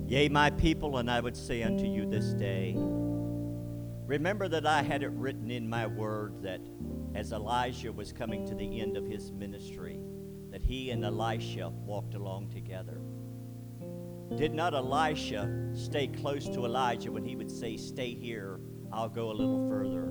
Yea, my people, and I would say unto you this day, remember that I had it written in my word that as Elijah was coming to the end of his ministry, that he and Elisha walked along together. Did not Elisha stay close to Elijah when he would say, stay here, I'll go a little further?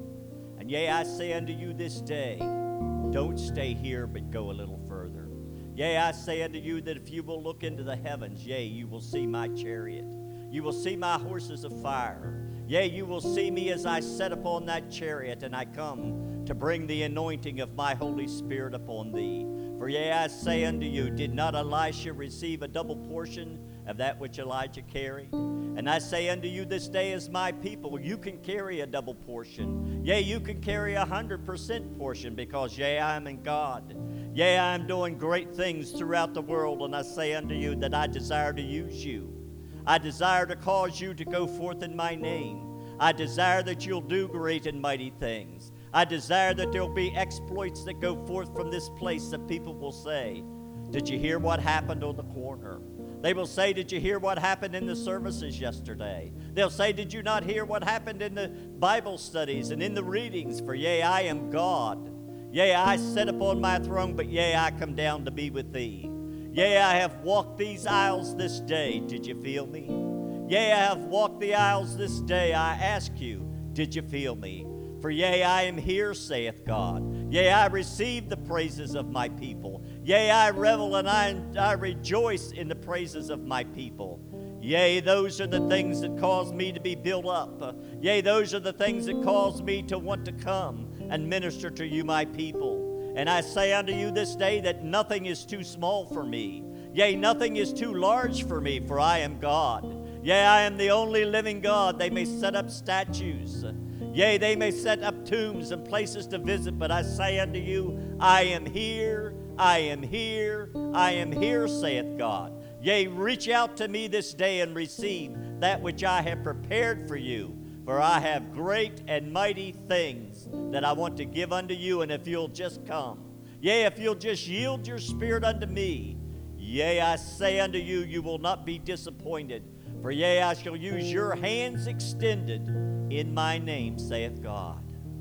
And yea, I say unto you this day, don't stay here, but go a little further. Yea, I say unto you that if you will look into the heavens, yea, you will see my chariot. You will see my horses of fire. Yea, you will see me as I set upon that chariot, and I come to bring the anointing of my Holy Spirit upon thee. For yea, I say unto you, did not Elisha receive a double portion of that which Elijah carried? And I say unto you this day as my people, you can carry a double portion. Yea, you can carry 100% portion, because yea, I am in God. Yea, I am doing great things throughout the world, and I say unto you that I desire to use you. I desire to cause you to go forth in my name. I desire that you'll do great and mighty things. I desire that there'll be exploits that go forth from this place that people will say, did you hear what happened on the corner? They will say, did you hear what happened in the services yesterday? They'll say, did you not hear what happened in the Bible studies and in the readings? For yea, I am God. Yea, I sit upon my throne, but yea, I come down to be with thee. Yea, I have walked these aisles this day. Did you feel me? Yea, I have walked the aisles this day. I ask you, did you feel me? For yea, I am here, saith God. Yea, I receive the praises of my people. Yea, I revel and I rejoice in the praises of my people. Yea, those are the things that cause me to be built up. Yea, those are the things that cause me to want to come and minister to you, my people. And I say unto you this day that nothing is too small for me. Yea, nothing is too large for me, for I am God. Yea, I am the only living God. They may set up statues. Yea, they may set up tombs and places to visit, but I say unto you, I am here, I am here, I am here, saith God. Yea, reach out to me this day and receive that which I have prepared for you. For I have great and mighty things that I want to give unto you, and if you'll just come, yea, if you'll just yield your spirit unto me, yea, I say unto you, you will not be disappointed. For yea, I shall use your hands extended in my name, saith God.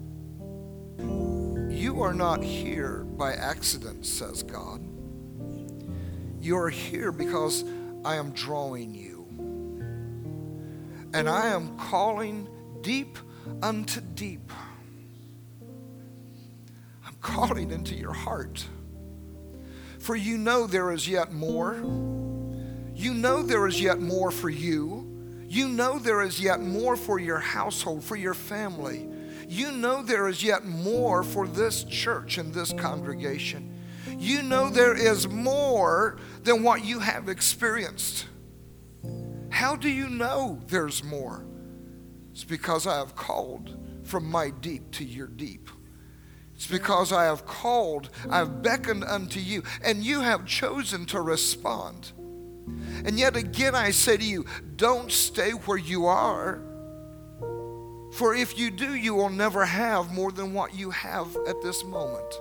You are not here by accident, says God. You are here because I am drawing you. And I am calling deep unto deep. I'm calling into your heart. For you know there is yet more. You know there is yet more for you. You know there is yet more for your household, for your family. You know there is yet more for this church and this congregation. You know there is more than what you have experienced. How do you know there's more? It's because I have called from my deep to your deep. It's because I have called, I have beckoned unto you, and you have chosen to respond. And yet again I say to you, don't stay where you are. For if you do, you will never have more than what you have at this moment.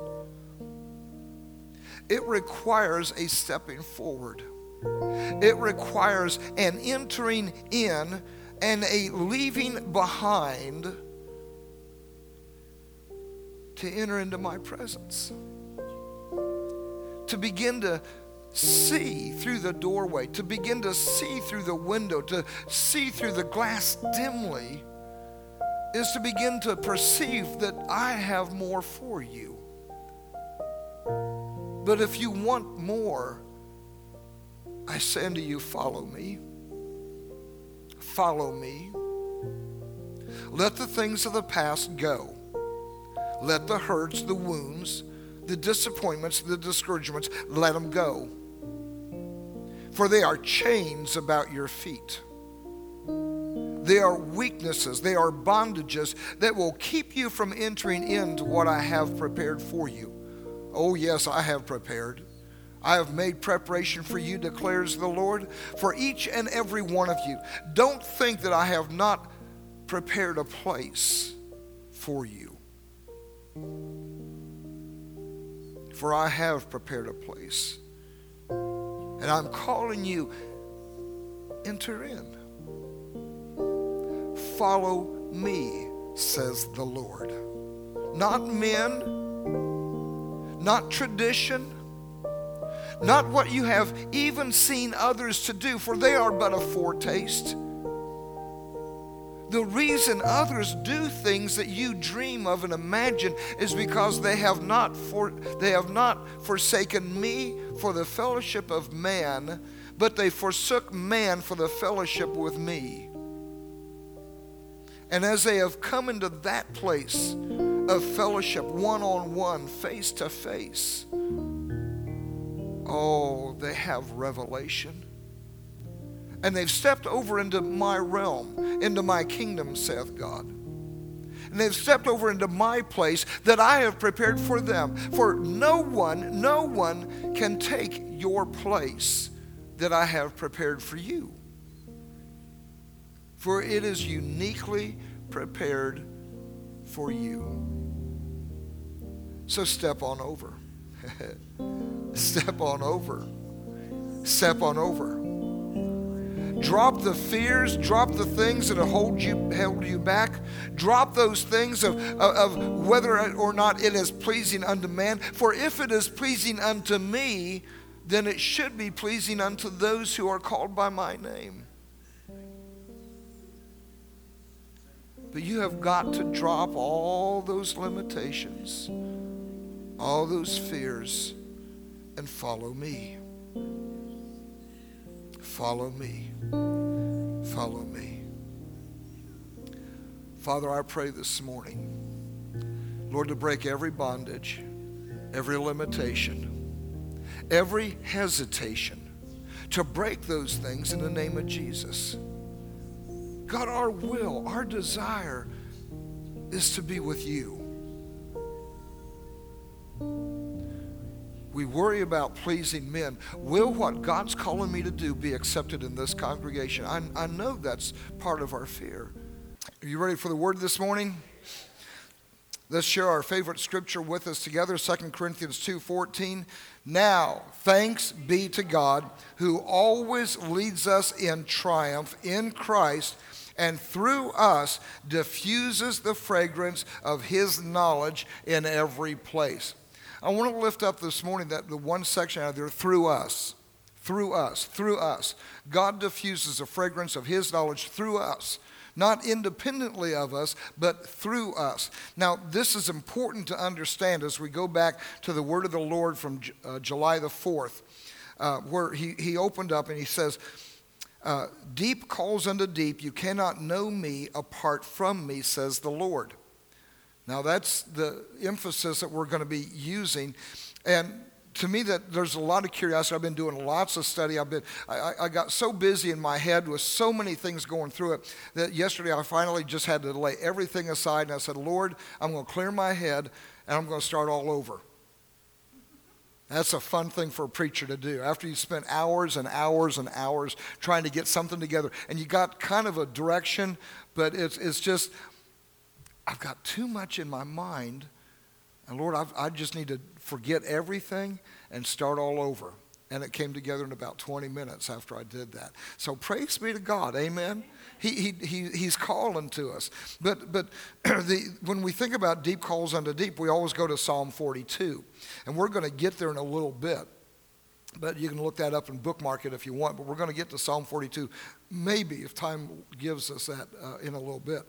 It requires a stepping forward. It requires an entering in and a leaving behind to enter into my presence. To begin to see through the doorway, to begin to see through the window, to see through the glass dimly, is to begin to perceive that I have more for you. But if you want more, I say unto you, follow me. Follow me. Let the things of the past go. Let the hurts, the wounds, the disappointments, the discouragements, let them go. For they are chains about your feet. They are weaknesses, they are bondages that will keep you from entering into what I have prepared for you. Oh yes, I have prepared. I have made preparation for you, declares the Lord, for each and every one of you. Don't think that I have not prepared a place for you. For I have prepared a place. And I'm calling you enter in. Follow me, says the Lord. Not men, not tradition, not what you have even seen others to do, for they are but a foretaste. The reason others do things that you dream of and imagine is because they have not forsaken me for the fellowship of man, but they forsook man for the fellowship with me. And as they have come into that place of fellowship, one-on-one, face-to-face, oh, they have revelation. And they've stepped over into my realm, into my kingdom, saith God. And they've stepped over into my place that I have prepared for them. For no one can take your place that I have prepared for you. For it is uniquely prepared for you. So step on over. Step on over. Step on over. Drop the fears, drop the things that have held you back. Drop those things of whether or not it is pleasing unto man. For if it is pleasing unto me, then it should be pleasing unto those who are called by my name. But you have got to drop all those limitations, all those fears, and follow me. Follow me. Follow me. Father, I pray this morning, Lord, to break every bondage, every limitation, every hesitation, to break those things in the name of Jesus. God, our will, our desire is to be with you. We worry about pleasing men. Will what God's calling me to do be accepted in this congregation? I know that's part of our fear. Are you ready for the word this morning? Let's share our favorite scripture with us together, 2 Corinthians 2:14. Now, thanks be to God who always leads us in triumph in Christ, and through us diffuses the fragrance of his knowledge in every place. I want to lift up this morning that the one section out there, through us. Through us, through us. God diffuses the fragrance of his knowledge through us. Not independently of us, but through us. Now, this is important to understand as we go back to the word of the Lord from July the 4th, where he opened up and he says, deep calls unto deep, you cannot know me apart from me, says the Lord. Now, that's the emphasis that we're going to be using. And to me, that there's a lot of curiosity. I've been doing lots of study. I got so busy in my head with so many things going through it that yesterday I finally just had to lay everything aside. And I said, Lord, I'm going to clear my head and I'm going to start all over. That's a fun thing for a preacher to do. After you spend hours and hours and hours trying to get something together, and you got kind of a direction, but it's just, I've got too much in my mind, and Lord, I just need to forget everything and start all over. And it came together in about 20 minutes after I did that. So praise be to God, amen? He's calling to us. But when we think about deep calls unto deep, we always go to Psalm 42. And we're going to get there in a little bit. But you can look that up and bookmark it if you want. But we're going to get to Psalm 42, maybe if time gives us that in a little bit.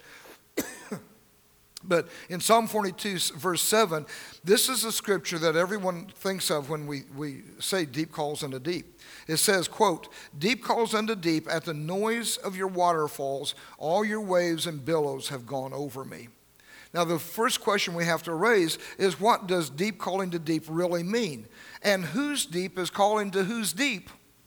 But in Psalm 42, verse 7, this is a scripture that everyone thinks of when we say deep calls unto deep. It says, quote, deep calls unto deep, at the noise of your waterfalls, all your waves and billows have gone over me. Now, the first question we have to raise is, what does deep calling to deep really mean? And whose deep is calling to whose deep?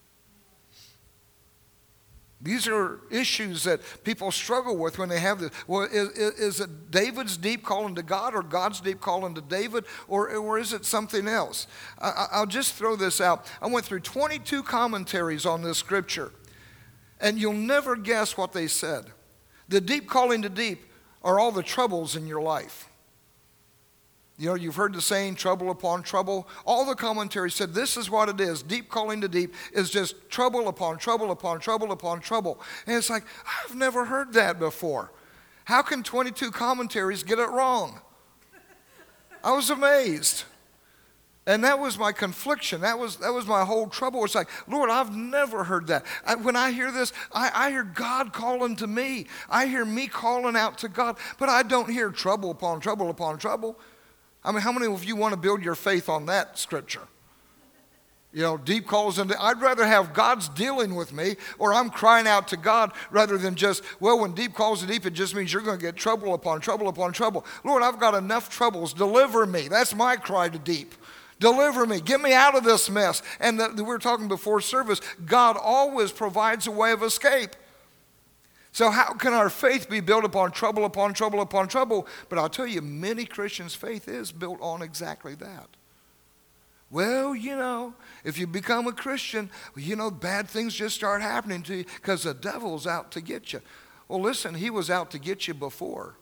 These are issues that people struggle with when they have this. Well, is it David's deep calling to God, or God's deep calling to David, or is it something else? I'll just throw this out. I went through 22 commentaries on this scripture, and you'll never guess what they said. The deep calling to deep are all the troubles in your life. You know, you've heard the saying, trouble upon trouble. All the commentaries said this is what it is. Deep calling to deep is just trouble upon trouble upon trouble upon trouble. And it's like, I've never heard that before. How can 22 commentaries get it wrong? I was amazed. And that was my confliction. That was my whole trouble. It's like, Lord, I've never heard that. When I hear this, I hear God calling to me. I hear me calling out to God. But I don't hear trouble upon trouble upon trouble. I mean, how many of you want to build your faith on that scripture? You know, deep calls into, I'd rather have God's dealing with me, or I'm crying out to God, rather than just, well, when deep calls to deep, it just means you're going to get trouble upon trouble upon trouble. Lord, I've got enough troubles. Deliver me. That's my cry to deep. Deliver me. Get me out of this mess. And we were talking before service, God always provides a way of escape. So how can our faith be built upon trouble upon trouble upon trouble? But I'll tell you, many Christians' faith is built on exactly that. Well, you know, if you become a Christian, you know, bad things just start happening to you because the devil's out to get you. Well, listen, he was out to get you before.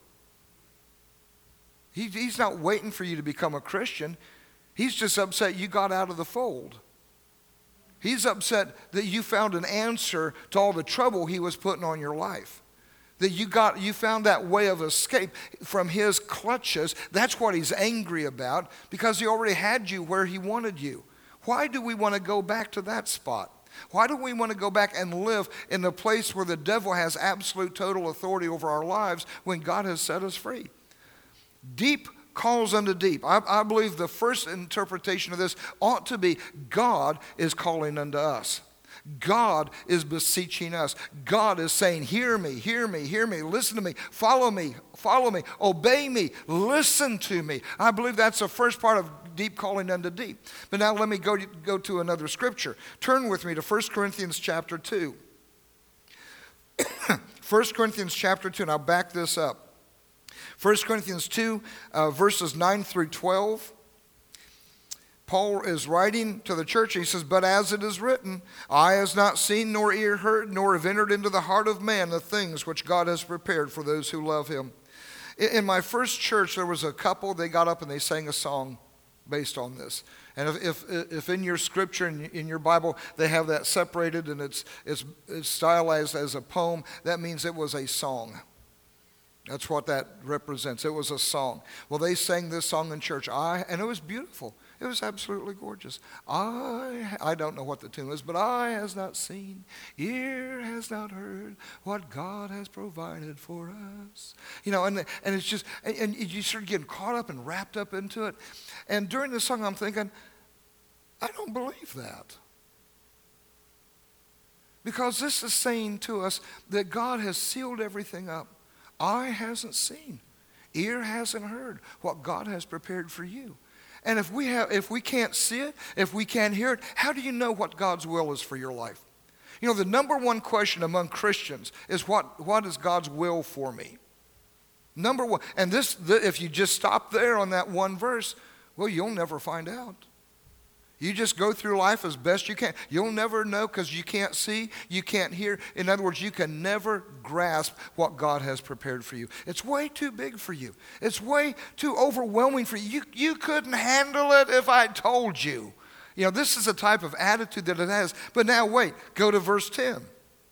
He's not waiting for you to become a Christian. He's just upset you got out of the fold. He's upset that you found an answer to all the trouble he was putting on your life. That you found that way of escape from his clutches. That's what he's angry about, because he already had you where he wanted you. Why do we want to go back to that spot? Why do we want to go back and live in the place where the devil has absolute total authority over our lives when God has set us free? Deep calls unto deep. I believe the first interpretation of this ought to be God is calling unto us. God is beseeching us. God is saying, hear me, hear me, hear me, listen to me, follow me, obey me, listen to me. I believe that's the first part of deep calling unto deep. But now let me go to another scripture. Turn with me to 1 Corinthians chapter 2. 1 Corinthians chapter 2, and I'll back this up. 1 Corinthians 2, verses 9 through 12. Paul is writing to the church, and he says, but as it is written, eye has not seen, nor ear heard, nor have entered into the heart of man the things which God has prepared for those who love him. In my first church, there was a couple, they got up and they sang a song based on this. And if in your scripture, in your Bible, they have that separated and it's stylized as a poem, that means it was a song. That's what that represents. It was a song. Well, they sang this song in church. And it was beautiful. It was absolutely gorgeous. I don't know what the tune is, but eye has not seen, ear has not heard what God has provided for us. You know, and it's just, and you start getting caught up and wrapped up into it. And during the song, I'm thinking, I don't believe that. Because this is saying to us that God has sealed everything up. Eye hasn't seen, ear hasn't heard what God has prepared for you. And if we can't see it, if we can't hear it, how do you know what God's will is for your life? You know, the number one question among Christians is what is God's will for me? Number one. And if you just stop there on that one verse, well, you'll never find out. You just go through life as best you can. You'll never know because you can't see, you can't hear. In other words, you can never grasp what God has prepared for you. It's way too big for you. It's way too overwhelming for you. You couldn't handle it if I told you. You know, this is a type of attitude that it has. But now wait, go to verse 10.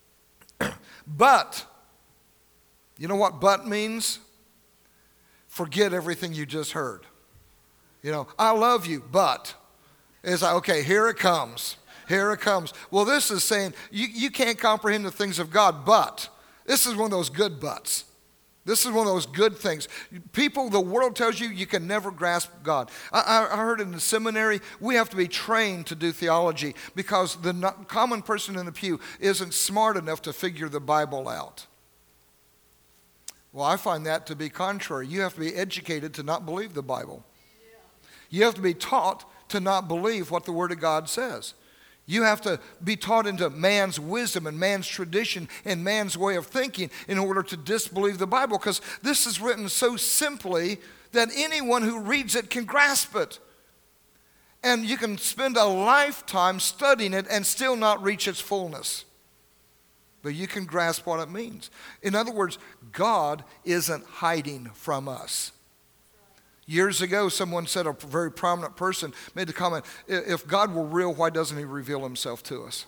But, you know what but means? Forget everything you just heard. You know, I love you, but. It's like, okay, here it comes. Here it comes. Well, this is saying you can't comprehend the things of God, but. This is one of those good buts. This is one of those good things. People, the world tells you can never grasp God. I heard in the seminary, we have to be trained to do theology because the common person in the pew isn't smart enough to figure the Bible out. Well, I find that to be contrary. You have to be educated to not believe the Bible. You have to be taught to not believe what the Word of God says. You have to be taught into man's wisdom and man's tradition and man's way of thinking in order to disbelieve the Bible, because this is written so simply that anyone who reads it can grasp it. And you can spend a lifetime studying it and still not reach its fullness. But you can grasp what it means. In other words, God isn't hiding from us. Years ago, someone said, a very prominent person made the comment, if God were real, why doesn't he reveal himself to us?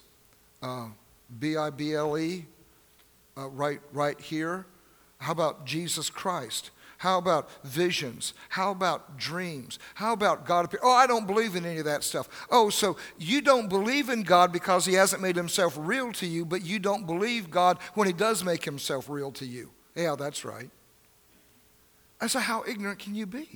Bible, right here. How about Jesus Christ? How about visions? How about dreams? How about God appear? Oh, I don't believe in any of that stuff. Oh, so you don't believe in God because he hasn't made himself real to you, but you don't believe God when he does make himself real to you. Yeah, that's right. I said, how ignorant can you be?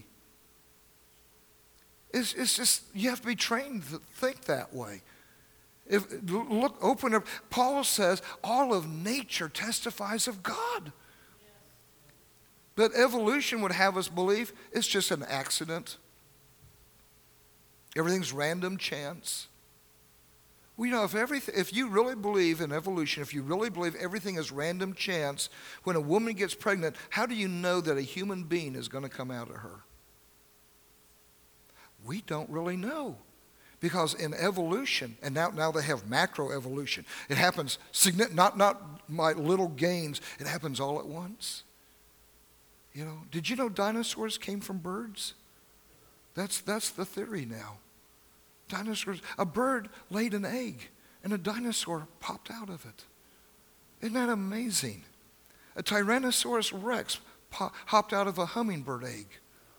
It's just, you have to be trained to think that way. Open up. Paul says, all of nature testifies of God. But evolution would have us believe it's just an accident. Everything's random chance. Well, if you really believe in evolution, if you really believe everything is random chance, when a woman gets pregnant, how do you know that a human being is going to come out of her? We don't really know. Because in evolution, and now they have macroevolution, it happens, not by little gains, it happens all at once. You know, did you know dinosaurs came from birds? That's the theory now. Dinosaurs, a bird laid an egg, and a dinosaur popped out of it. Isn't that amazing? A Tyrannosaurus Rex hopped out of a hummingbird egg.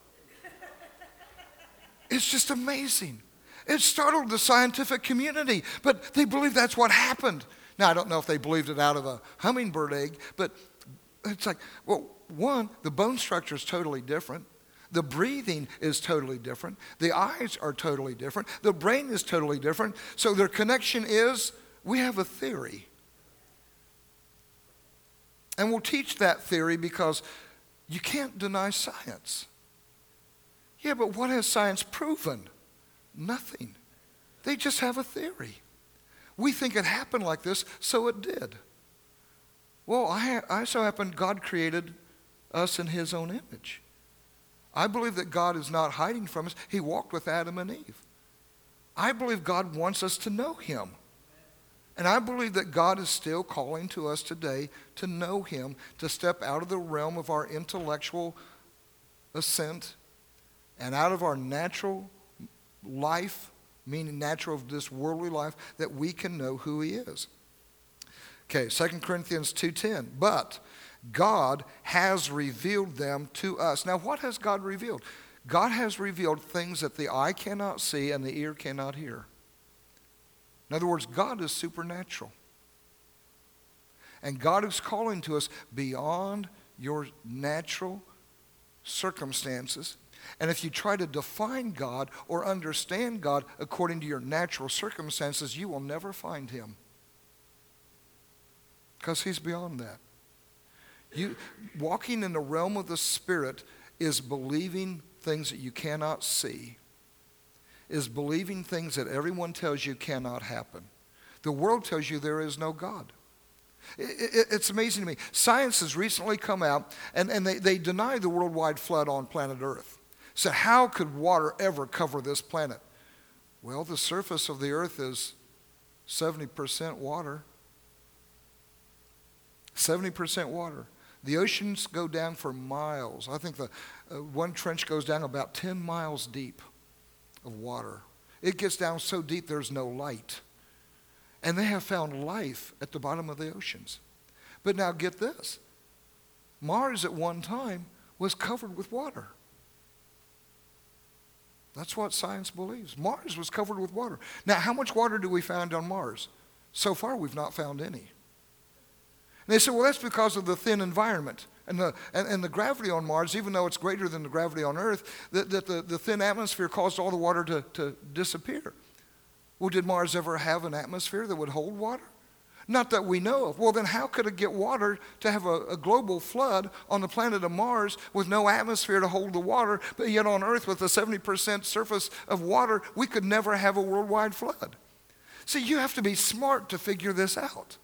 It's just amazing. It startled the scientific community, but they believe that's what happened. Now, I don't know if they believed it out of a hummingbird egg, but it's like, well, one, the bone structure is totally different. The breathing is totally different. The eyes are totally different. The brain is totally different. So their connection is, we have a theory. And we'll teach that theory because you can't deny science. Yeah, but what has science proven? Nothing. They just have a theory. We think it happened like this, so it did. Well, I so happen God created us in his own image. I believe that God is not hiding from us. He walked with Adam and Eve. I believe God wants us to know him. And I believe that God is still calling to us today to know him, to step out of the realm of our intellectual ascent and out of our natural life, meaning natural of this worldly life, that we can know who he is. Okay, 2 Corinthians 2:10. But God has revealed them to us. Now, what has God revealed? God has revealed things that the eye cannot see and the ear cannot hear. In other words, God is supernatural. And God is calling to us beyond your natural circumstances. And if you try to define God or understand God according to your natural circumstances, you will never find him. Because he's beyond that. Walking in the realm of the Spirit is believing things that you cannot see, is believing things that everyone tells you cannot happen. The world tells you there is no God. It's amazing to me. Science has recently come out, and they deny the worldwide flood on planet Earth. So how could water ever cover this planet? Well, the surface of the earth is 70% water. 70% water. The oceans go down for miles. I think the one trench goes down about 10 miles deep of water. It gets down so deep there's no light. And they have found life at the bottom of the oceans. But now get this. Mars at one time was covered with water. That's what science believes. Mars was covered with water. Now, how much water do we find on Mars? So far, we've not found any. And they say, well, that's because of the thin environment. And the gravity on Mars, even though it's greater than the gravity on Earth, the thin atmosphere caused all the water to disappear. Well, did Mars ever have an atmosphere that would hold water? Not that we know of. Well, then how could it get water to have a global flood on the planet of Mars with no atmosphere to hold the water, but yet on Earth with a 70% surface of water, we could never have a worldwide flood? See, you have to be smart to figure this out.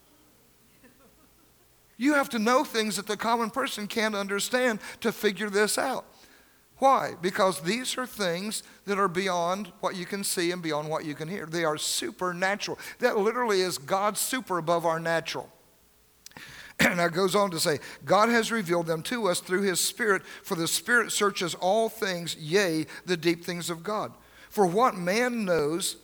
You have to know things that the common person can't understand to figure this out. Why? Because these are things that are beyond what you can see and beyond what you can hear. They are supernatural. That literally is God's super above our natural. Now it goes on to say, God has revealed them to us through his Spirit, for the Spirit searches all things, yea, the deep things of God. For what man knows,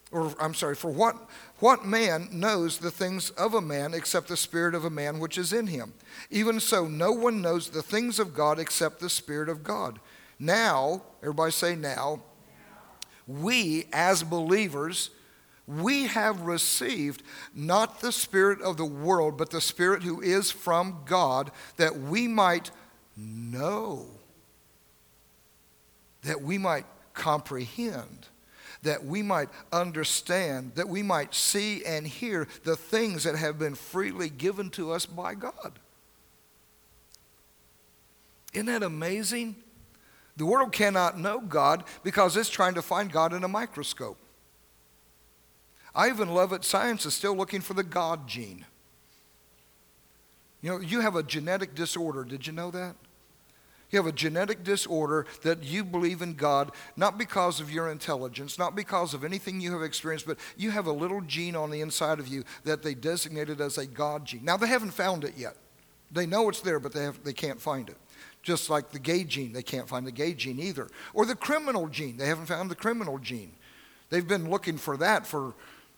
what man knows the things of a man except the spirit of a man which is in him? Even so, no one knows the things of God except the Spirit of God. Now, everybody say now, we as believers, we have received not the spirit of the world, but the Spirit who is from God, that we might know, that we might comprehend, that we might understand, that we might see and hear the things that have been freely given to us by God. Isn't that amazing? The world cannot know God because it's trying to find God in a microscope. I even love it, science is still looking for the God gene. You know, you have a genetic disorder. Did you know that? You have a genetic disorder that you believe in God, not because of your intelligence, not because of anything you have experienced, but you have a little gene on the inside of you that they designated as a God gene. Now, they haven't found it yet. They know it's there, but they can't find it. Just like the gay gene, they can't find the gay gene either. Or the criminal gene, they haven't found the criminal gene. They've been looking for that for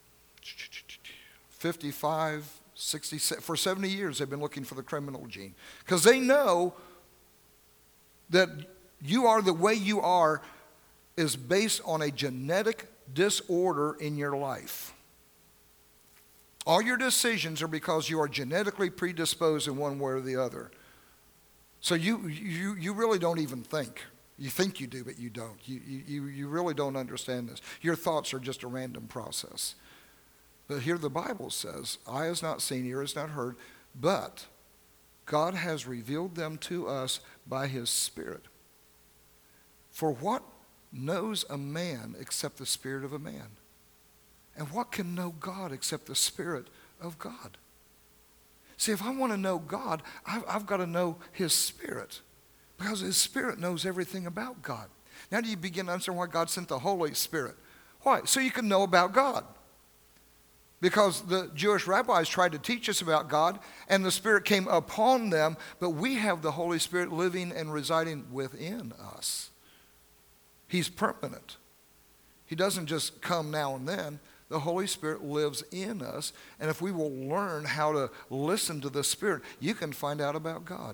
55, 60, for 70 years they've been looking for the criminal gene. Because they know that you are the way you are is based on a genetic disorder in your life. All your decisions are because you are genetically predisposed in one way or the other. So you really don't even think. You think you do, but you don't. You really don't understand this. Your thoughts are just a random process. But here the Bible says, eye has not seen, ear has not heard, but God has revealed them to us by his Spirit. For what knows a man except the spirit of a man? And what can know God except the Spirit of God? See, if I want to know God, I've got to know his Spirit, because his Spirit knows everything about God. Now do you begin to understand why God sent the Holy Spirit? Why? So you can know about God. Because the Jewish rabbis tried to teach us about God, and the Spirit came upon them, but we have the Holy Spirit living and residing within us. He's permanent. He doesn't just come now and then. The Holy Spirit lives in us, and if we will learn how to listen to the Spirit, you can find out about God.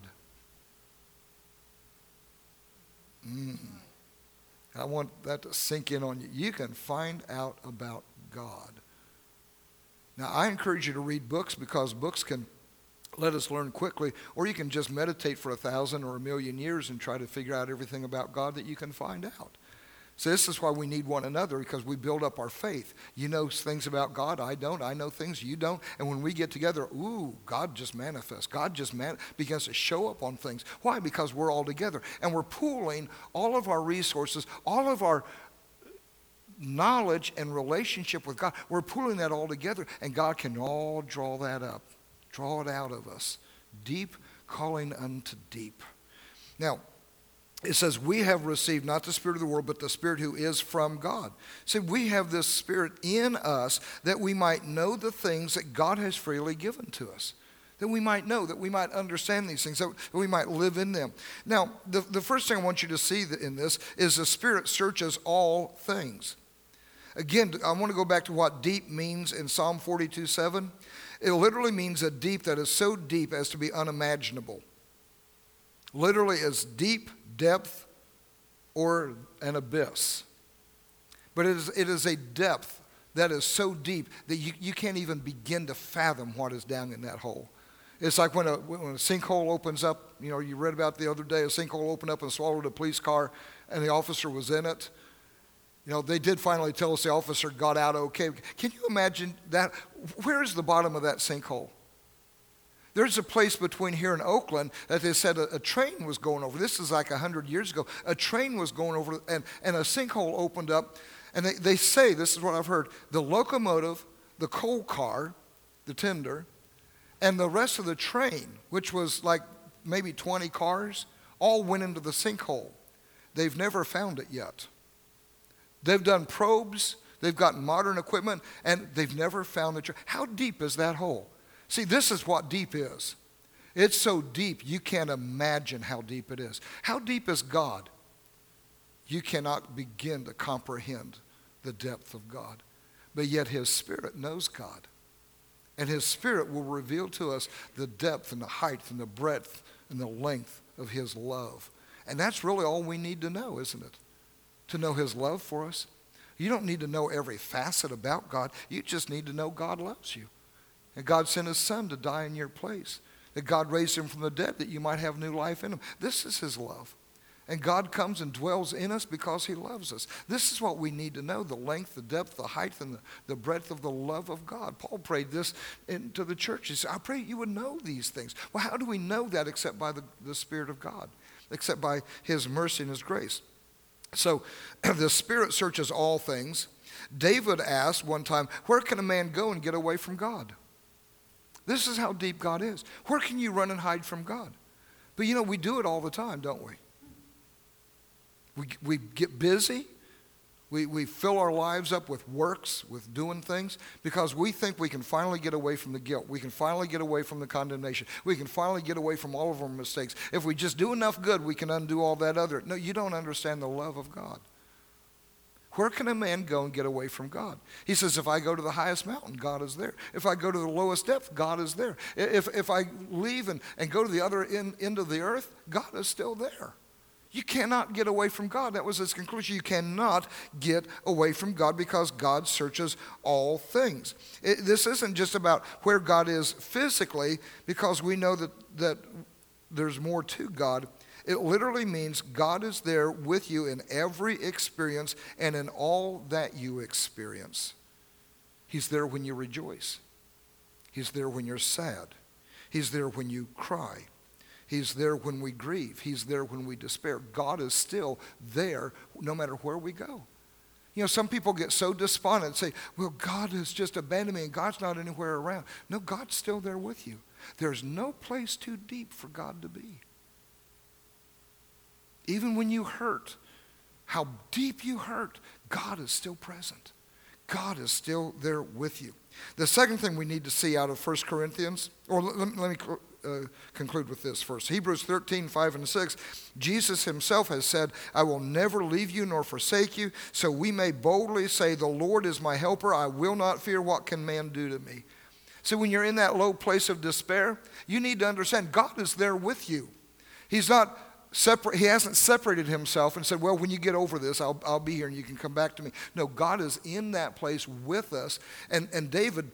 I want that to sink in on you. You can find out about God. Now, I encourage you to read books, because books can let us learn quickly, or you can just meditate for 1,000 or 1,000,000 years and try to figure out everything about God that you can find out. So this is why we need one another, because we build up our faith. You know things about God, I don't. I know things you don't. And when we get together, God just manifests. God just begins to show up on things. Why? Because we're all together. And we're pooling all of our resources, all of our knowledge and relationship with God. We're pulling that all together, and God can all draw that up, draw it out of us. Deep calling unto deep. Now, it says, we have received not the spirit of the world, but the Spirit who is from God. See, we have this Spirit in us that we might know the things that God has freely given to us. That we might know, that we might understand these things, that we might live in them. Now, the first thing I want you to see in this is the Spirit searches all things. Again, I want to go back to what deep means in Psalm 42:7. It literally means a deep that is so deep as to be unimaginable. Literally as deep, depth, or an abyss. But it is a depth that is so deep that you can't even begin to fathom what is down in that hole. It's like when a sinkhole opens up. You know, you read about the other day, a sinkhole opened up and swallowed a police car, and the officer was in it. You know, they did finally tell us the officer got out okay. Can you imagine that? Where is the bottom of that sinkhole? There's a place between here and Oakland that they said a train was going over. This is like 100 years ago. A train was going over, and a sinkhole opened up. And they say, this is what I've heard, the locomotive, the coal car, the tender, and the rest of the train, which was like maybe 20 cars, all went into the sinkhole. They've never found it yet. They've done probes, they've gotten modern equipment, and they've never found the train. How deep is that hole? See, this is what deep is. It's so deep, you can't imagine how deep it is. How deep is God? You cannot begin to comprehend the depth of God. But yet his Spirit knows God. And his Spirit will reveal to us the depth and the height and the breadth and the length of his love. And that's really all we need to know, isn't it? To know his love for us. You don't need to know every facet about God. You just need to know God loves you. And God sent his Son to die in your place. That God raised him from the dead that you might have new life in him. This is his love. And God comes and dwells in us because he loves us. This is what we need to know, the length, the depth, the height, and the breadth of the love of God. Paul prayed this into the church. He said, I pray you would know these things. Well, how do we know that except by the Spirit of God, except by his mercy and his grace? So the Spirit searches all things. David asked one time, where can a man go and get away from God? This is how deep God is. Where can you run and hide from God? But you know, we do it all the time, don't we? We get busy. We fill our lives up with works, with doing things, because we think we can finally get away from the guilt. We can finally get away from the condemnation. We can finally get away from all of our mistakes. If we just do enough good, we can undo all that other. No, you don't understand the love of God. Where can a man go and get away from God? He says, if I go to the highest mountain, God is there. If I go to the lowest depth, God is there. If I leave and go to the other end of the earth, God is still there. You cannot get away from God. That was his conclusion. You cannot get away from God because God searches all things. This isn't just about where God is physically, because we know that there's more to God. It literally means God is there with you in every experience and in all that you experience. He's there when you rejoice. He's there when you're sad. He's there when you cry. He's there when we grieve. He's there when we despair. God is still there no matter where we go. You know, some people get so despondent and say, well, God has just abandoned me and God's not anywhere around. No, God's still there with you. There's no place too deep for God to be. Even when you hurt, how deep you hurt, God is still present. God is still there with you. The second thing we need to see out of 1 Corinthians, or let me conclude with this first. Hebrews 13, 5 and 6, Jesus himself has said, I will never leave you nor forsake you, so we may boldly say, the Lord is my helper, I will not fear, what can man do to me? So when you're in that low place of despair, you need to understand God is there with you. He's not separate. He hasn't separated himself and said, well, when you get over this, I'll be here and you can come back to me. No, God is in that place with us. And David,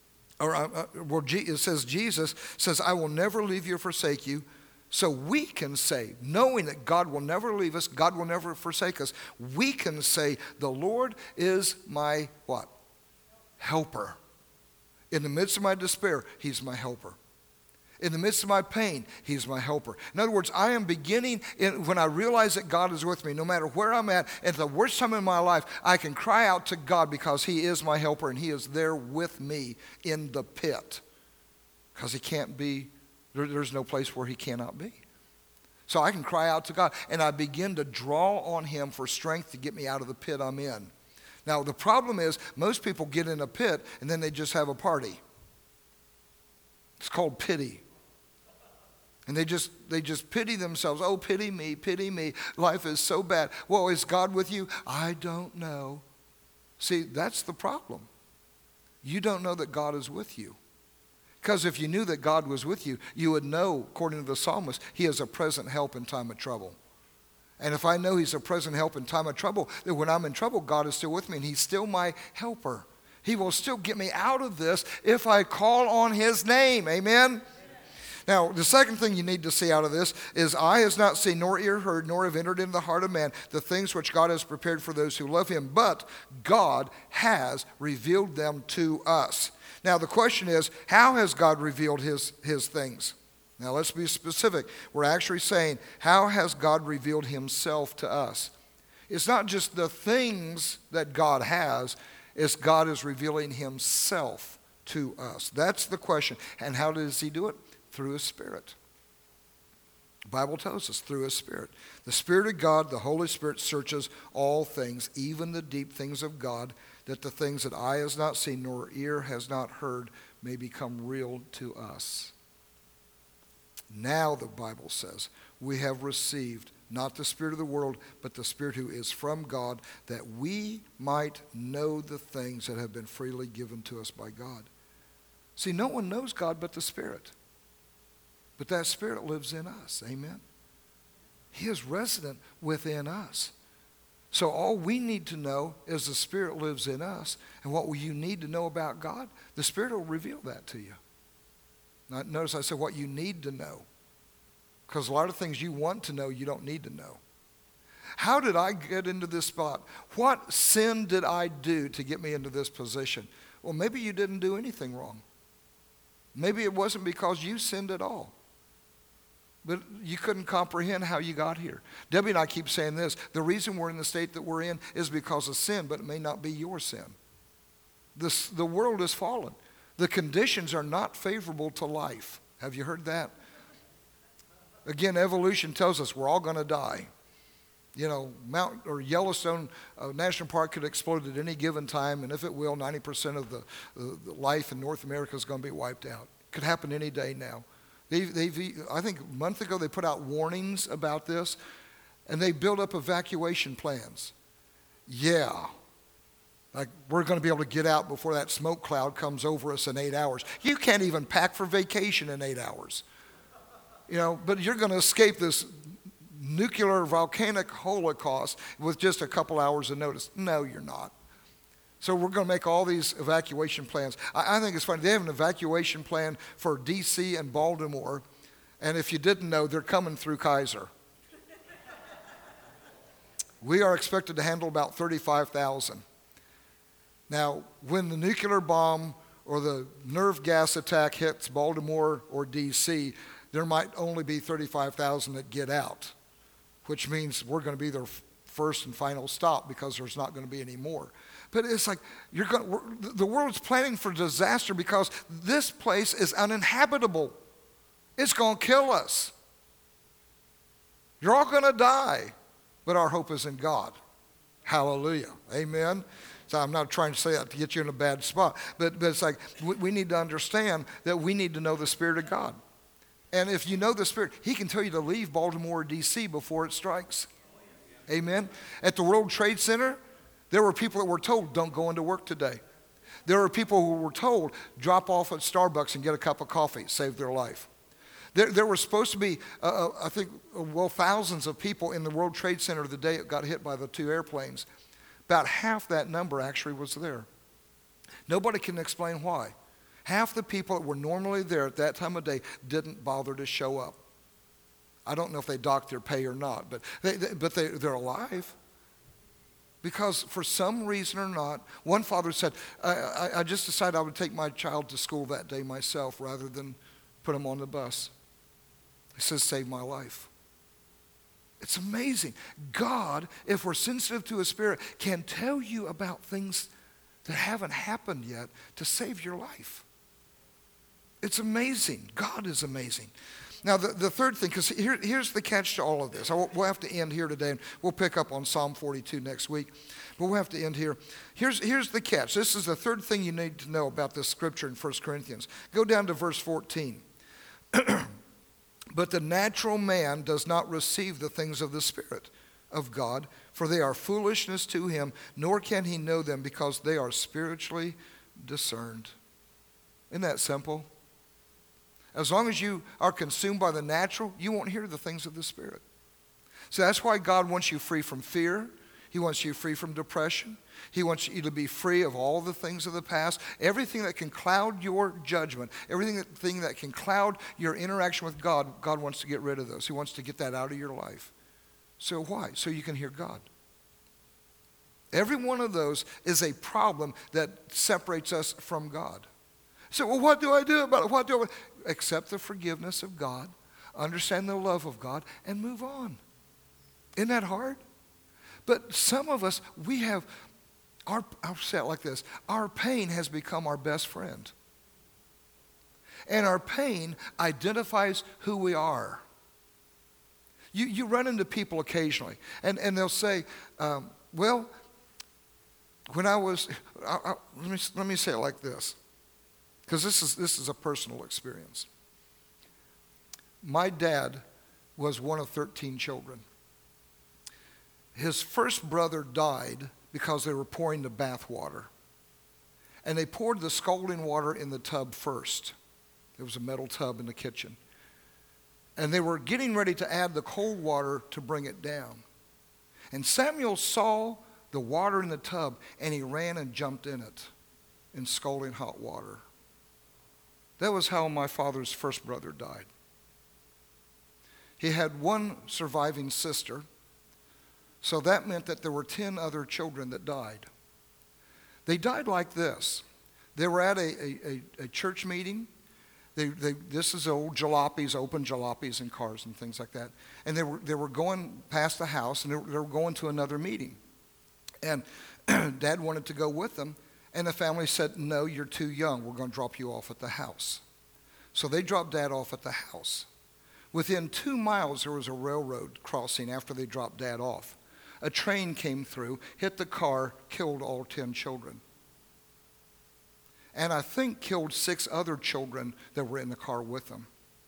it says Jesus says, I will never leave you or forsake you. So we can say, knowing that God will never leave us, God will never forsake us, we can say, the Lord is my what? Helper. In the midst of my despair, he's my helper. In the midst of my pain, he's my helper. In other words, I am beginning, when I realize that God is with me, no matter where I'm at the worst time in my life, I can cry out to God because he is my helper and he is there with me in the pit. Because he can't be, there's no place where he cannot be. So I can cry out to God and I begin to draw on him for strength to get me out of the pit I'm in. Now the problem is, most people get in a pit and then they just have a party. It's called pity. And they just pity themselves. Oh, pity me. Life is so bad. Well, is God with you? I don't know. See, that's the problem. You don't know that God is with you. Because if you knew that God was with you, you would know, according to the psalmist, he is a present help in time of trouble. And if I know he's a present help in time of trouble, then when I'm in trouble, God is still with me and he's still my helper. He will still get me out of this if I call on his name. Amen? Now, the second thing you need to see out of this is, eye has not seen, nor ear heard, nor have entered into the heart of man the things which God has prepared for those who love him, but God has revealed them to us. Now, the question is, how has God revealed his things? Now, let's be specific. We're actually saying, how has God revealed himself to us? It's not just the things that God has, it's God is revealing himself to us. That's the question. And how does he do it? Through his Spirit. The Bible tells us, through his Spirit. The Spirit of God, the Holy Spirit, searches all things, even the deep things of God, that the things that eye has not seen nor ear has not heard may become real to us. Now the Bible says, we have received not the spirit of the world, but the Spirit who is from God, that we might know the things that have been freely given to us by God. See, no one knows God but the Spirit. But that Spirit lives in us. Amen? He is resident within us. So all we need to know is the Spirit lives in us. And what you need to know about God, the Spirit will reveal that to you. Now, notice I said what you need to know. Because a lot of things you want to know, you don't need to know. How did I get into this spot? What sin did I do to get me into this position? Well, maybe you didn't do anything wrong. Maybe it wasn't because you sinned at all. But you couldn't comprehend how you got here. Debbie and I keep saying this. The reason we're in the state that we're in is because of sin, but it may not be your sin. The world is fallen. The conditions are not favorable to life. Have you heard that? Again, evolution tells us we're all going to die. You know, Yellowstone National Park could explode at any given time, and if it will, 90% of the life in North America is going to be wiped out. Could happen any day now. I think a month ago they put out warnings about this, and they built up evacuation plans. Yeah, like we're going to be able to get out before that smoke cloud comes over us in 8 hours. You can't even pack for vacation in 8 hours. You know, but you're going to escape this nuclear volcanic holocaust with just a couple hours of notice. No, you're not. So we're going to make all these evacuation plans. I think it's funny. They have an evacuation plan for D.C. and Baltimore. And if you didn't know, they're coming through Kaiser. We are expected to handle about 35,000. Now, when the nuclear bomb or the nerve gas attack hits Baltimore or D.C., there might only be 35,000 that get out, which means we're going to be their first and final stop because there's not going to be any more. But it's like the world's planning for disaster because this place is uninhabitable. It's going to kill us. You're all going to die, but our hope is in God. Hallelujah. Amen. So I'm not trying to say that to get you in a bad spot, but it's like we need to understand that we need to know the Spirit of God. And if you know the Spirit, He can tell you to leave Baltimore or D.C. before it strikes. Amen. At the World Trade Center, there were people that were told, don't go into work today. There were people who were told, drop off at Starbucks and get a cup of coffee, save their life. There were supposed to be, I think, thousands of people in the World Trade Center the day it got hit by the 2 airplanes. About half that number actually was there. Nobody can explain why. Half the people that were normally there at that time of day didn't bother to show up. I don't know if they docked their pay or not, but they're alive. Because for some reason or not, one father said, I just decided I would take my child to school that day myself rather than put him on the bus. He says, save my life. It's amazing. God, if we're sensitive to His Spirit, can tell you about things that haven't happened yet to save your life. It's amazing. God is amazing. Now, the third thing, because here's the catch to all of this. We'll have to end here today, and we'll pick up on Psalm 42 next week. But we'll have to end here. Here's the catch. This is the third thing you need to know about this scripture in 1 Corinthians. Go down to verse 14. But the natural man does not receive the things of the Spirit of God, for they are foolishness to him, nor can he know them because they are spiritually discerned. Isn't that simple? As long as you are consumed by the natural, you won't hear the things of the Spirit. So that's why God wants you free from fear. He wants you free from depression. He wants you to be free of all the things of the past. Everything that can cloud your judgment, everything that can cloud your interaction with God, God wants to get rid of those. He wants to get that out of your life. So why? So you can hear God. Every one of those is a problem that separates us from God. So, well, what do I do about it? Accept the forgiveness of God, understand the love of God, and move on. Isn't that hard? But some of us, I'll say it like this, our pain has become our best friend. And our pain identifies who we are. You run into people occasionally, and they'll say, well, when I was, let me say it like this, because this is a personal experience. My dad was one of 13 children. His first brother died because they were pouring the bath water. And they poured the scalding water in the tub first. There was a metal tub in the kitchen. And they were getting ready to add the cold water to bring it down. And Samuel saw the water in the tub, and he ran and jumped in it in scalding hot water. That was how my father's first brother died. He had one surviving sister, so that meant that there were 10 other children that died. They died like this. They were at a church meeting. This is old jalopies, open jalopies in cars and things like that. And they were going past the house, and they were going to another meeting. And Dad wanted to go with them, and the family said, no, you're too young. We're going to drop you off at the house. So they dropped Dad off at the house. Within 2 miles, there was a railroad crossing after they dropped Dad off. A train came through, hit the car, killed all 10 children. And I think killed 6 other children that were in the car with them.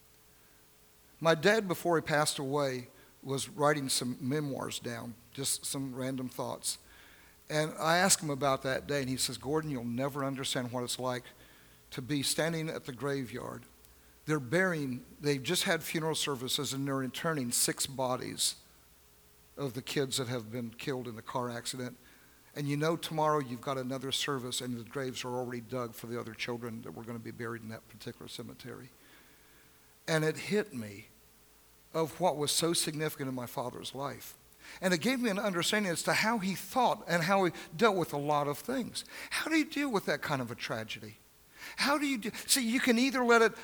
My dad, before he passed away, was writing some memoirs down, just some random thoughts. And I asked him about that day, and he says, Gordon, you'll never understand what it's like to be standing at the graveyard. They've just had funeral services, and they're interring 6 bodies of the kids that have been killed in the car accident. And you know tomorrow you've got another service, and the graves are already dug for the other children that were going to be buried in that particular cemetery. And it hit me of what was so significant in my father's life. And it gave me an understanding as to how he thought and how he dealt with a lot of things. How do you deal with that kind of a tragedy? How do you see, you can either let it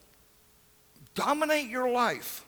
dominate your life,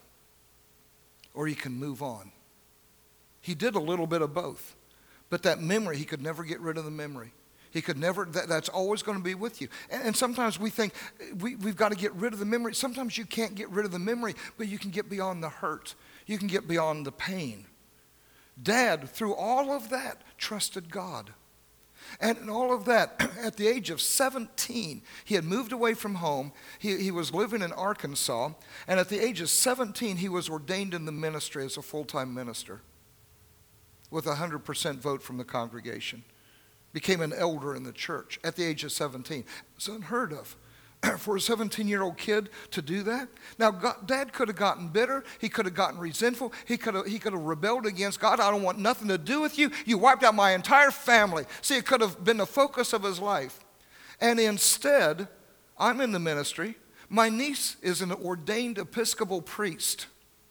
or you can move on. He did a little bit of both. But that memory, he could never get rid of the memory. He could never, that's always going to be with you. And sometimes we think we've got to get rid of the memory. Sometimes you can't get rid of the memory, but you can get beyond the hurt. You can get beyond the pain. Dad, through all of that, trusted God. And in all of that, at the age of 17, he had moved away from home. He was living in Arkansas. And at the age of 17, he was ordained in the ministry as a full-time minister with 100% vote from the congregation. Became an elder in the church at the age of 17. It's unheard of for a 17-year-old kid to do that. Now, Dad could have gotten bitter. He could have gotten resentful. He could have rebelled against God. I don't want nothing to do with you. You wiped out my entire family. See, it could have been the focus of his life. And instead, I'm in the ministry. My niece is an ordained Episcopal priest.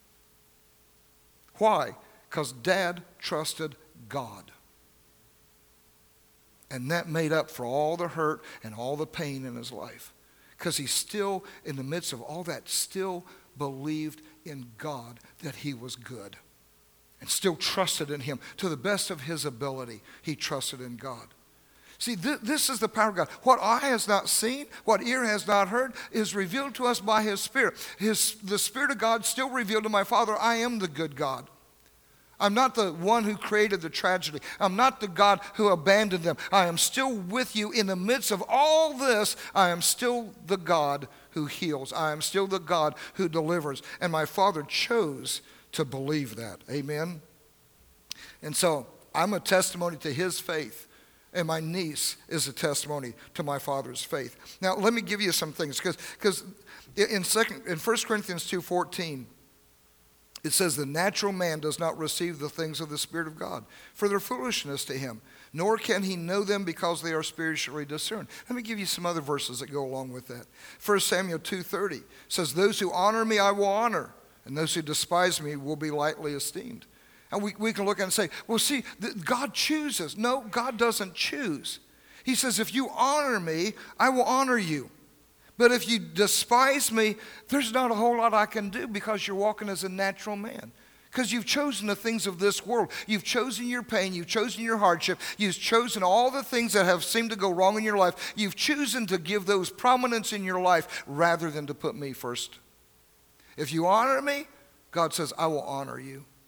Why? Because Dad trusted God. And that made up for all the hurt and all the pain in his life. Because he still, in the midst of all that, still believed in God that he was good. And still trusted in him. To the best of his ability, he trusted in God. See, this is the power of God. What eye has not seen, what ear has not heard, is revealed to us by his Spirit. The Spirit of God still revealed to my father, I am the good God. I'm not the one who created the tragedy. I'm not the God who abandoned them. I am still with you in the midst of all this. I am still the God who heals. I am still the God who delivers. And my father chose to believe that. Amen? And so I'm a testimony to his faith. And my niece is a testimony to my father's faith. Now, let me give you some things. Because in 1 Corinthians 2:14, it says, the natural man does not receive the things of the Spirit of God, for they're foolishness to him, nor can he know them because they are spiritually discerned. Let me give you some other verses that go along with that. 1 Samuel 2:30 says, those who honor me I will honor, and those who despise me will be lightly esteemed. And we can look at it and say, well, see, God chooses. No, God doesn't choose. He says, if you honor me, I will honor you. But if you despise me, there's not a whole lot I can do because you're walking as a natural man. Because you've chosen the things of this world. You've chosen your pain. You've chosen your hardship. You've chosen all the things that have seemed to go wrong in your life. You've chosen to give those prominence in your life rather than to put me first. If you honor me, God says, I will honor you.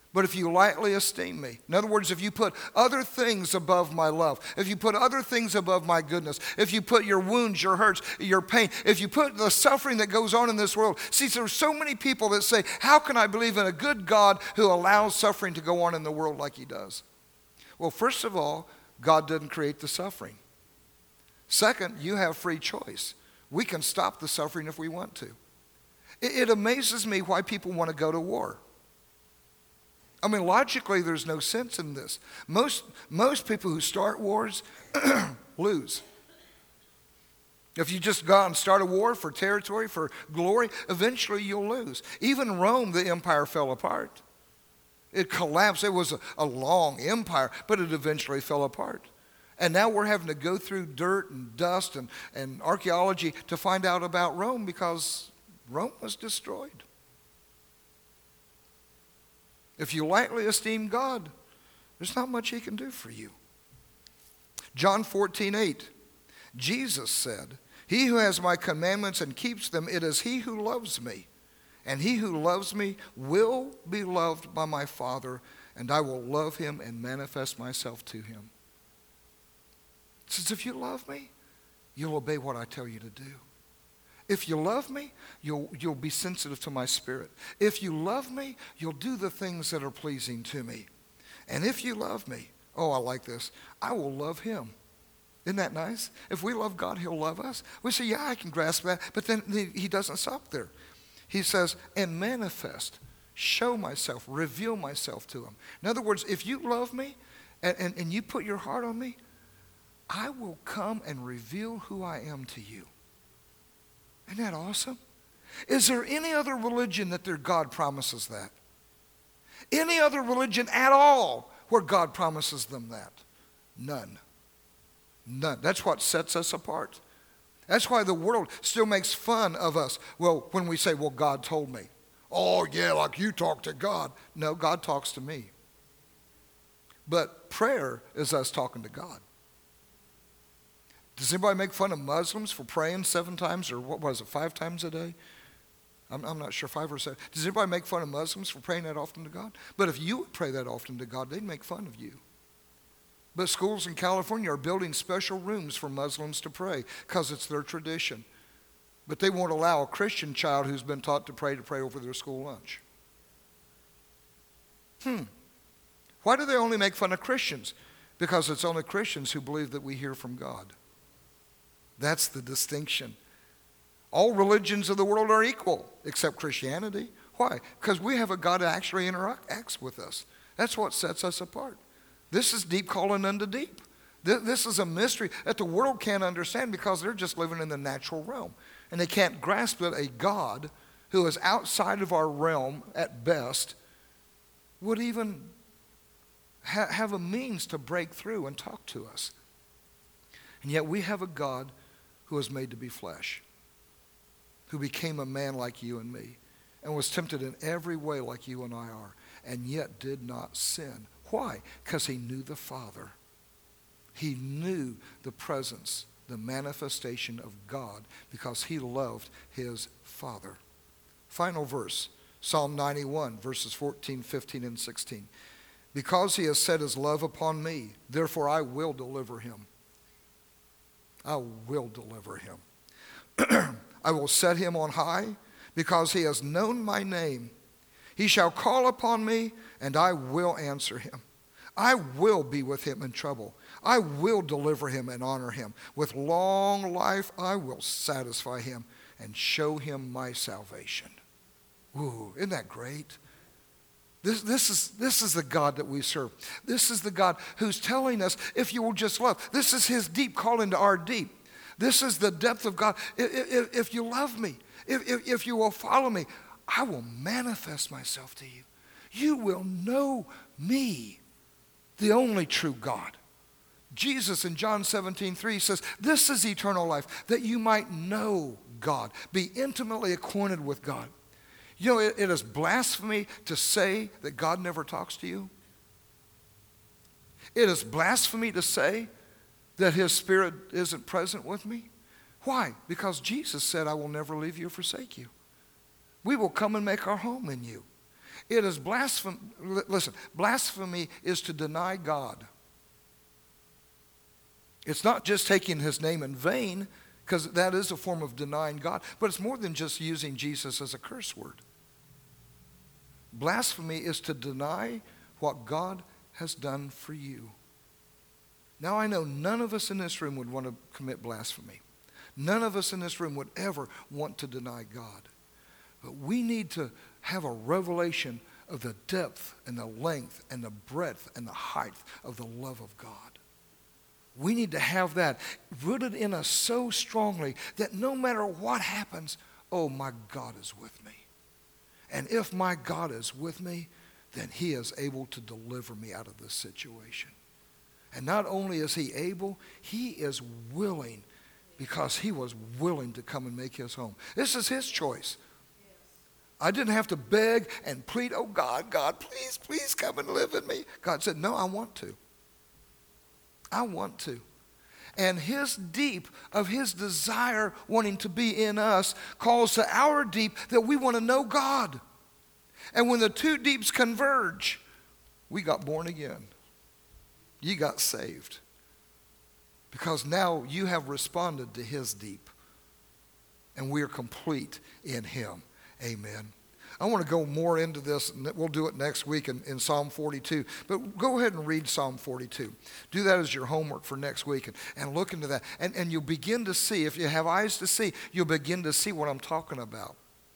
But if you lightly esteem me, in other words, if you put other things above my love, if you put other things above my goodness, if you put your wounds, your hurts, your pain, if you put the suffering that goes on in this world. See, there's so many people that say, how can I believe in a good God who allows suffering to go on in the world like he does? Well, first of all, God didn't create the suffering. Second, you have free choice. We can stop the suffering if we want to. It amazes me why people want to go to war. I mean, logically, there's no sense in this. Most people who start wars lose. If you just go out and start a war for territory, for glory, eventually you'll lose. Even Rome, the empire fell apart. It collapsed. It was a long empire, but it eventually fell apart. And now we're having to go through dirt and dust and archaeology to find out about Rome because Rome was destroyed. If you lightly esteem God, there's not much he can do for you. John 14:8, Jesus said, he who has my commandments and keeps them, it is he who loves me. And he who loves me will be loved by my Father, and I will love him and manifest myself to him. It says, if you love me, you'll obey what I tell you to do. If you love me, you'll be sensitive to my spirit. If you love me, you'll do the things that are pleasing to me. And if you love me, oh, I like this, I will love him. Isn't that nice? If we love God, he'll love us. We say, yeah, I can grasp that. But then he doesn't stop there. He says, and manifest, show myself, reveal myself to him. In other words, if you love me and you put your heart on me, I will come and reveal who I am to you. Isn't that awesome? Is there any other religion that their God promises that? Any other religion at all where God promises them that? None. None. That's what sets us apart. That's why the world still makes fun of us. Well, when we say, well, God told me. Oh, yeah, like you talk to God. No, God talks to me. But prayer is us talking to God. Does anybody make fun of Muslims for praying 7 times or what was it, 5 times a day? I'm not sure, 5 or 7. Does anybody make fun of Muslims for praying that often to God? But if you would pray that often to God, they'd make fun of you. But schools in California are building special rooms for Muslims to pray because it's their tradition. But they won't allow a Christian child who's been taught to pray over their school lunch. Why do they only make fun of Christians? Because it's only Christians who believe that we hear from God. That's the distinction. All religions of the world are equal except Christianity. Why? Because we have a God that actually interacts with us. That's what sets us apart. This is deep calling unto deep. This is a mystery that the world can't understand because they're just living in the natural realm. And they can't grasp that a God who is outside of our realm at best would even have a means to break through and talk to us. And yet we have a God who was made to be flesh, who became a man like you and me, and was tempted in every way like you and I are, and yet did not sin. Why? Because he knew the Father. He knew the presence, the manifestation of God, because he loved his Father. Final verse, Psalm 91, verses 14, 15, and 16. Because he has set his love upon me, therefore I will deliver him. I will deliver him. I will set him on high because he has known my name. He shall call upon me and I will answer him. I will be with him in trouble. I will deliver him and honor him. With long life I will satisfy him and show him my salvation. Ooh, isn't that great? This is the God that we serve. This is the God who's telling us, if you will just love. This is his deep call into our deep. This is the depth of God. If you love me, if you will follow me, I will manifest myself to you. You will know me, the only true God. Jesus in John 17:3 says, this is eternal life, that you might know God, be intimately acquainted with God. You know, it is blasphemy to say that God never talks to you. It is blasphemy to say that his Spirit isn't present with me. Why? Because Jesus said, I will never leave you or forsake you. We will come and make our home in you. It is blasphemy. Listen, blasphemy is to deny God. It's not just taking his name in vain, because that is a form of denying God, but it's more than just using Jesus as a curse word. Blasphemy is to deny what God has done for you. Now I know none of us in this room would want to commit blasphemy. None of us in this room would ever want to deny God. But we need to have a revelation of the depth and the length and the breadth and the height of the love of God. We need to have that rooted in us so strongly that no matter what happens, oh, my God is with me. And if my God is with me, then he is able to deliver me out of this situation. And not only is he able, he is willing, because he was willing to come and make his home. This is his choice. I didn't have to beg and plead, oh God, please, please come and live in me. God said, no, I want to. I want to. And his deep of his desire wanting to be in us calls to our deep that we want to know God. And when the two deeps converge, we got born again. You got saved. Because now you have responded to his deep. And we are complete in him. Amen. I want to go more into this, and we'll do it next week in Psalm 42. But go ahead and read Psalm 42. Do that as your homework for next week and look into that. And you'll begin to see, if you have eyes to see, you'll begin to see what I'm talking about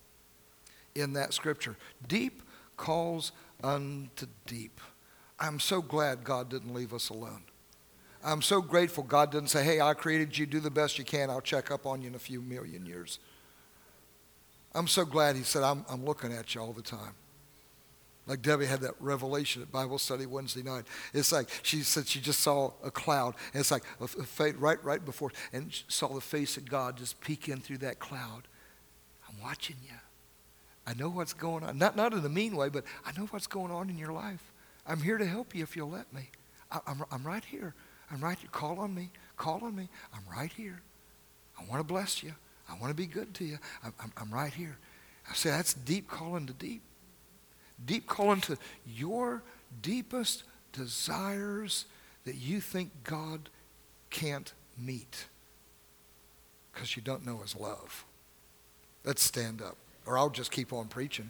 in that scripture. Deep calls unto deep. I'm so glad God didn't leave us alone. I'm so grateful God didn't say, hey, I created you, do the best you can, I'll check up on you in a few million years. I'm so glad he said, I'm looking at you all the time. Like Debbie had that revelation at Bible study Wednesday night. It's like she said she just saw a cloud. And it's like a fate right before, and she saw the face of God just peek in through that cloud. I'm watching you. I know what's going on. Not in a mean way, but I know what's going on in your life. I'm here to help you if you'll let me. I'm right here. I'm right here. Call on me. Call on me. I'm right here. I want to bless you. I want to be good to you. I'm right here. I say that's deep calling to deep. Deep calling to your deepest desires that you think God can't meet because you don't know his love. Let's stand up, or I'll just keep on preaching.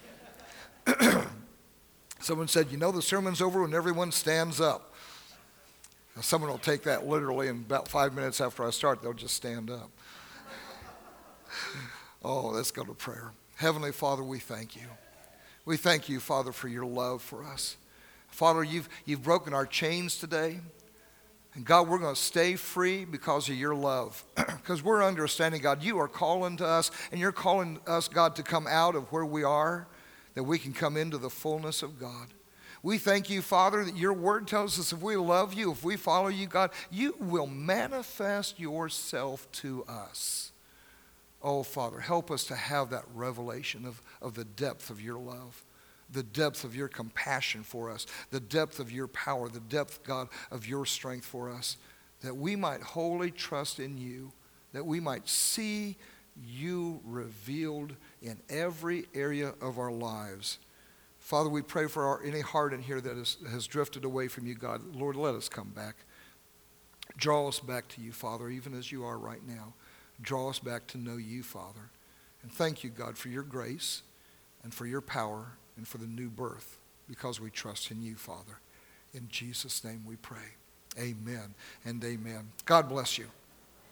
Someone said, you know the sermon's over when everyone stands up. Now, someone will take that literally, and about 5 minutes after I start, they'll just stand up. Oh, let's go to prayer. Heavenly Father, we thank you. We thank you, Father, for your love for us. Father, you've broken our chains today. And God, we're going to stay free because of your love. Because we're understanding, God, you are calling to us, and you're calling us, God, to come out of where we are, that we can come into the fullness of God. We thank you, Father, that your word tells us if we love you, if we follow you, God, you will manifest yourself to us. Oh, Father, help us to have that revelation of the depth of your love, the depth of your compassion for us, the depth of your power, the depth, God, of your strength for us, that we might wholly trust in you, that we might see you revealed in every area of our lives. Father, we pray for any heart in here that has drifted away from you, God. Lord, let us come back. Draw us back to you, Father, even as you are right now. Draw us back to know you, Father. And thank you, God, for your grace and for your power and for the new birth, because we trust in you, Father. In Jesus' name we pray. Amen and amen. God bless you.